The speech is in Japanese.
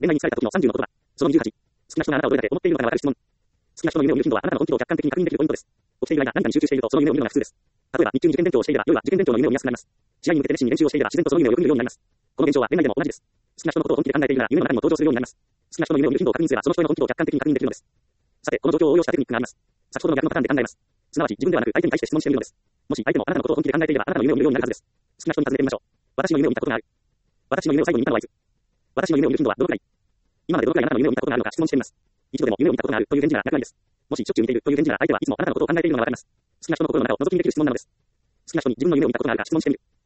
恋愛に疲れた時の30の言葉。その28。好きな人があなたをどれだけ思っているのかがわかる質問。好きな人の夢を見る頻度はあなたの本気度を客観的に確認できるポイントです。起きている間、何かに集中していると、その夢を見るのが普通です。例えば、日中に受験勉強をしていれば、夜は受験勉強の夢を見やすくなります。試合に向けて熱心に練習をしていれば、自然とその夢をよく見るようになります。この現象は恋愛でも同じです。好きな人のことを本気で考えているなら、夢の中にも登場するようになります。好きな人の夢を見る頻度を確認すれば、その人への本気度を客観的に確認できるのです。さて、この状況を応用したテクニックがあります。先ほどの逆のパターンで考えます。すなわち、自分ではなく相手に対して質問してみるのです。もし相手もあなたのことを本気で考えていれば、あなたの夢を見るようになるはずです。好きな人に尋ねてみましょう。私の夢を見たことがある。私の夢を最後に見たのはいつ。私の夢を見る頻度はどのくらい。今までどのくらいあなたの夢を見たことがあるのか質問してみます。一度でも夢を見たことがあるという返事ならなくなりです。もししょっちゅう見ているという返事なら相手はいつもあなたのことを考えているのがわかります。好きな人の心の中を覗き見できる質問なのです。好きな人に自分の夢を見たことがあるか質問してみる。